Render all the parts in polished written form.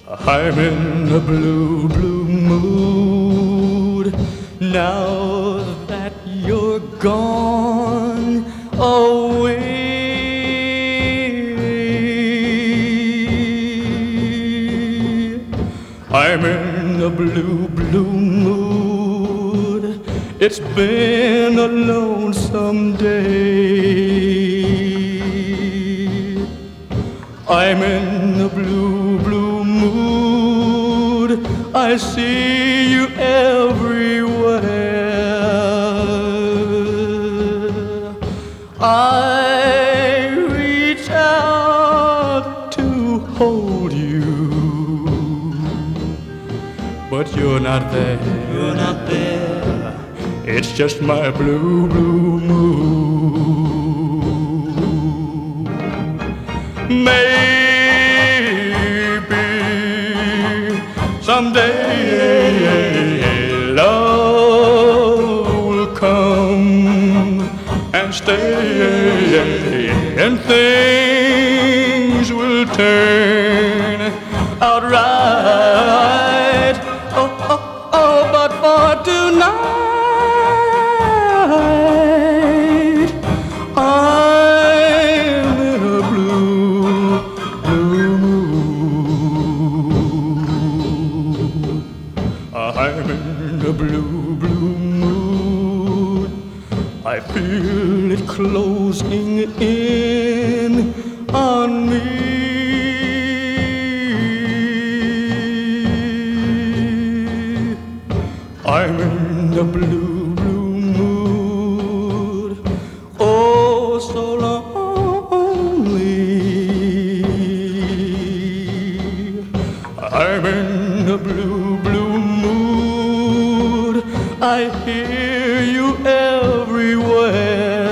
I'm in a blue, blue mood now that you're gone away. I'm in a blue, blue mood. It's been a lonesome day. I'm in a blue, blue mood. I see you everywhere. I reach out to hold you, but you're not there. You're not there. It's just my blue, blue mood. Maybe someday love will come and stay, and things will turn out right. Oh, oh, oh, but for tonight, I'm in a blue, blue mood. I'm in a blue, blue mood. I feel it closing in on me. I'm in a blue, blue mood. Oh, so lonely. I'm in a blue, blue mood. I hear you everywhere.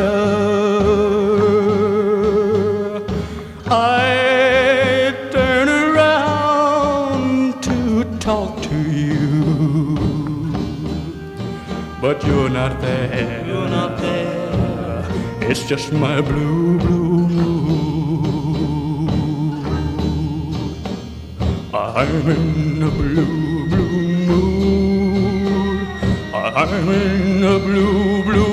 I turn around to talk to you, but you're not there. You're not there. It's just my blue, blue mood. I'm in a blue, blue mood. I'm in a blue, blue